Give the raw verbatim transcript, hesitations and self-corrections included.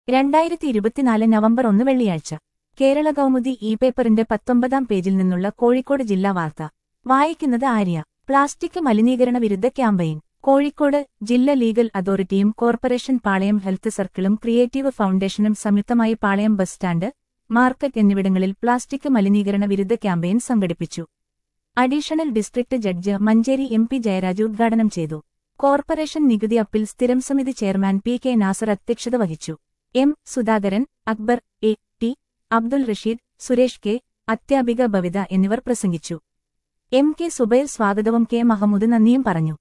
രണ്ടായിരത്തി ഇരുപത്തിനാല് നവംബർ ഒന്ന് വെള്ളിയാഴ്ച കേരള കൗമുദി ഇ പേപ്പറിന്റെ പത്തൊമ്പതാം പേജിൽ നിന്നുള്ള കോഴിക്കോട് ജില്ലാ വാർത്ത വായിക്കുന്നത് ആര്യ. പ്ലാസ്റ്റിക് മലിനീകരണ വിരുദ്ധ ക്യാമ്പയിൻ. കോഴിക്കോട് ജില്ലാ ലീഗൽ അതോറിറ്റിയും കോർപ്പറേഷൻ പാളയം ഹെൽത്ത് സർക്കിളും ക്രിയേറ്റീവ് ഫൗണ്ടേഷനും സംയുക്തമായി പാളയം ബസ് സ്റ്റാൻഡ്, മാർക്കറ്റ് എന്നിവിടങ്ങളിൽ പ്ലാസ്റ്റിക് മലിനീകരണ വിരുദ്ധ ക്യാമ്പയിൻ സംഘടിപ്പിച്ചു. Additional district judge Manjeri M P Jayaraj ഉദ്ഘാടനം ചെയ്തു. കോർപ്പറേഷൻ നികുതി അപ്പീൽ സ്ഥിരം സമിതി ചെയർമാൻ പി കെ നാസർ അധ്യക്ഷത വഹിച്ചു. M Sudhakaran, Akbar, A T Abdul Rasheed, Suresh K, അത്യാപിക ബവിത എന്നിവർ പ്രസംഗിച്ചു. എം കെ സുബൈർ സ്വാഗതവും കെ മഹമ്മൂദ് നന്ദിയും പറഞ്ഞു.